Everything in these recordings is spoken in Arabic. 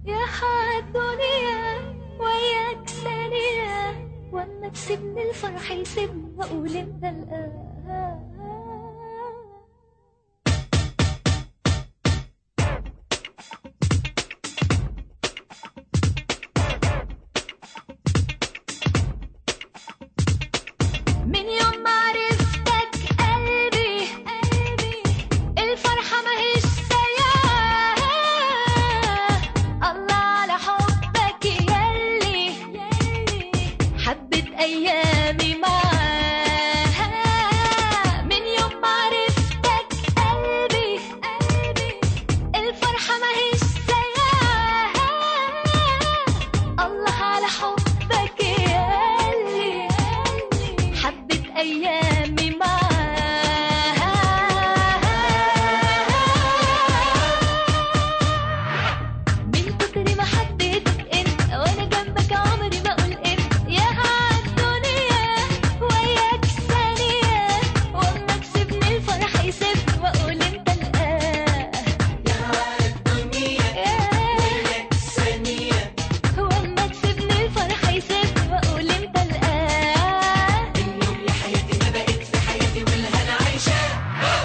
يا عالدنيا وياك ثانية، واما تسيبني الفرح يسيبني واقول انت الآن. من يوم ما عرفتك قلبي الفرحة ماهيش سياح. الله على حبك يلي حبت أيامي معاه. من يوم ما عرفتك قلبي الفرحة ماهيش سياح. الله على حبك يلي حبت أيامي معاه. من كتر ما حبيتك انت وانا جنبك عمري ما اقول انت. يا عالدنيا وياك ثانية، واما تسيبني الفرح يسيبني واقول انت الآن. يا عالدنيا وياك ثانية، واما تسيبني الفرح يسيبني واقول انت الآن. اليوم يا حياتي ما بقيت في حياتي والهنا عايشة.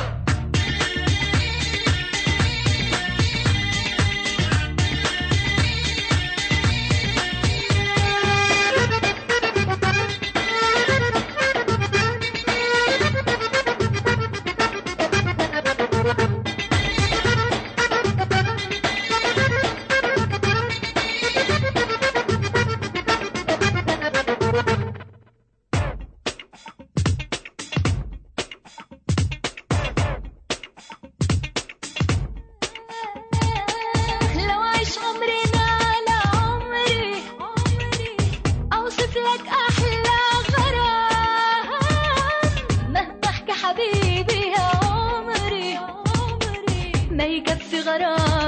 لو عيش عمرنا على عمري أوصف لك أحلى غرام. مهما أحكي حبيبي يا عمري ما يكفي غرام.